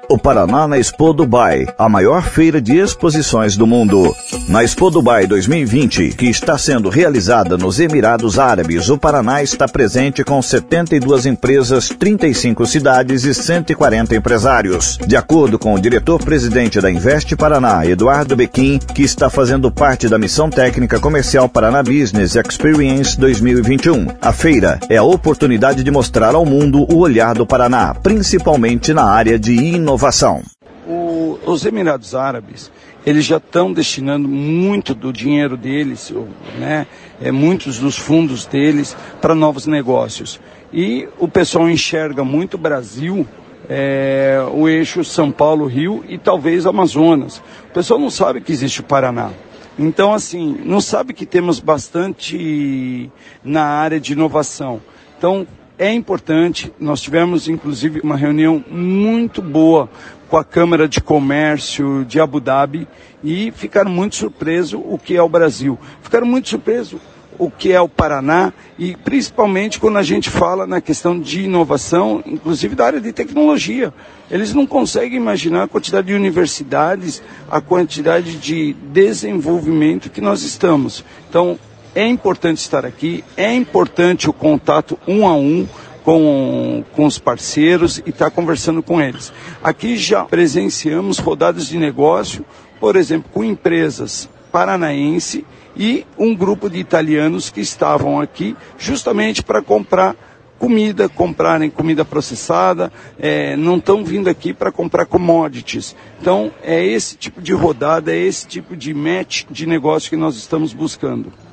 O Paraná na Expo Dubai, a maior feira de exposições do mundo. Na Expo Dubai 2020, que está sendo realizada nos Emirados Árabes, o Paraná está presente com 72 empresas, 35 cidades e 140 empresários. De acordo com o diretor-presidente da Invest Paraná, Eduardo Bequim, que está fazendo parte da Missão Técnica Comercial Paraná Business Experience 2021. A feira é a oportunidade de mostrar ao mundo o olhar do Paraná, principalmente na área de inovação. Os Emirados Árabes, eles já estão destinando muito do dinheiro deles, né, muitos dos fundos deles para novos negócios. E o pessoal enxerga muito o Brasil, o eixo São Paulo-Rio e talvez Amazonas. O pessoal não sabe que existe o Paraná. Então, assim, não sabe que temos bastante na área de inovação. Então, é importante, nós tivemos inclusive uma reunião muito boa com a Câmara de Comércio de Abu Dhabi e ficaram muito surpresos o que é o Brasil. Ficaram muito surpresos o que é o Paraná e principalmente quando a gente fala na questão de inovação, inclusive da área de tecnologia. Eles não conseguem imaginar a quantidade de universidades, a quantidade de desenvolvimento que nós estamos. Então, é importante estar aqui, é importante o contato 1 a 1 com os parceiros e estar conversando com eles. Aqui já presenciamos rodadas de negócio, por exemplo, com empresas paranaenses e um grupo de italianos que estavam aqui justamente para comprarem comida processada, não estão vindo aqui para comprar commodities. Então, é esse tipo de rodada, é esse tipo de match de negócio que nós estamos buscando.